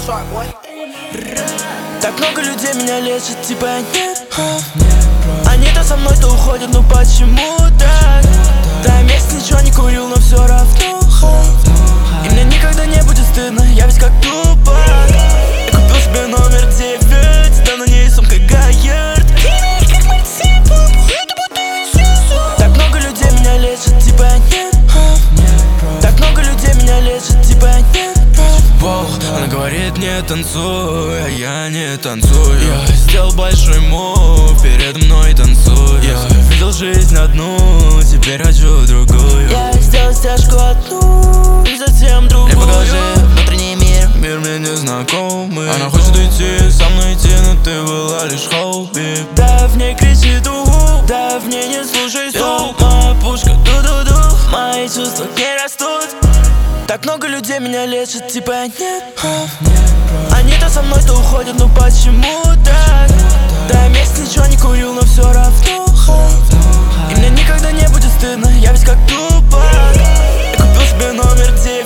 Так много людей меня лечат, типа нет. Они то со мной, то уходят, ну почему так? Да, я месяц ничего не курил, но все равно. И мне никогда не будет стыдно, я весь как тупак. Я купил себе номер 9, да на ней сумка Гаярд. Так много людей меня лечат, типа нет. Так много людей меня лечат, типа нет. Воу, она говорит не танцуй, а я не танцую. Я сделал большой мув, передо мной танцуй. Я видел жизнь одну, теперь хочу другую. Я сделал стяжку одну и затем другую. Мне покажи внутренний мир, мир мне не знакомый. Она хочет уйти, со мной идти, но ты была лишь хобби. Да, в ней кричит угу, да, в ней не слушай стук. Моя пушка ду-ду-ду, мои чувства не растут. Так много людей меня лечат, типа нет. Они то со мной, то уходят, ну почему так? Да, я месяц ничего не курил, но все равно. И мне никогда не будет стыдно, я весь как тупак. Я купил себе номер 9.